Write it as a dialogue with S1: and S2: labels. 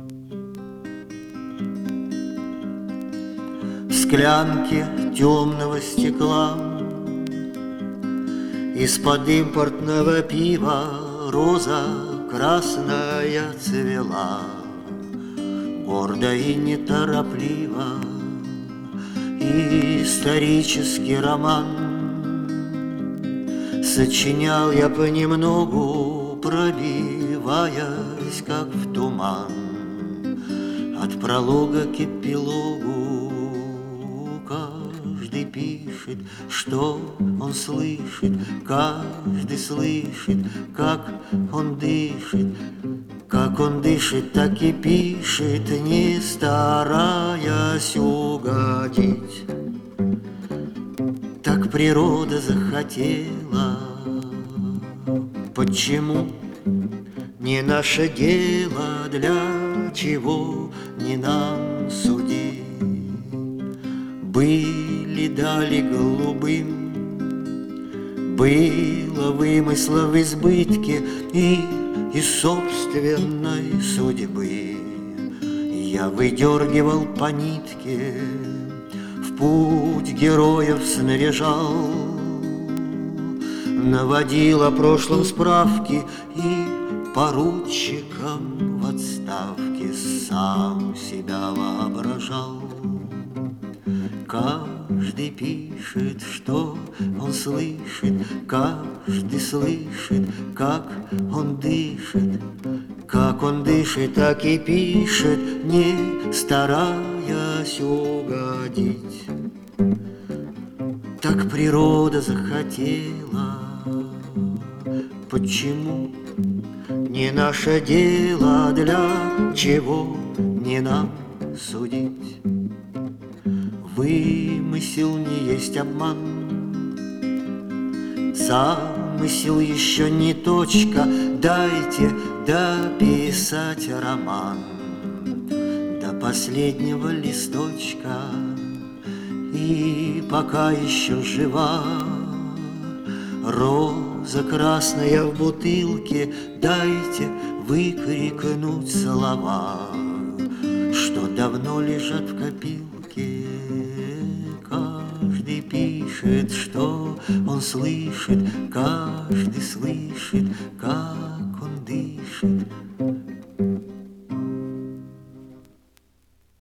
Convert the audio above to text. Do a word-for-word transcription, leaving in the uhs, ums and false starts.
S1: В склянке темного стекла из-под импортного пива роза красная цвела. Гордо и неторопливо исторический роман сочинял я понемногу, пробиваясь, как в туман. От пролога к эпилогу каждый пишет, что он слышит, каждый слышит, как он дышит. Как он дышит, так и пишет, не стараясь угодить. Так природа захотела. Почему? Не наше дело, для чего не нам судить. Были дали голубым, было вымысла в избытке, и из собственной судьбы я выдергивал по нитке, в путь героев снаряжал, наводил о прошлом справки и поручиком в отставке сам себя воображал. Каждый пишет, что он слышит, каждый слышит, как он дышит. Как он дышит, так и пишет, не стараясь угодить. Так природа захотела. Почему? Не наше дело, для чего не нам судить. Вымысел не есть обман, замысел еще не точка. Дайте дописать роман до последнего листочка. И пока еще жива роза красная в бутылке, дайте выкрикнуть слова, что давно лежат в копилке. Каждый пишет, что он слышит, каждый слышит, каждый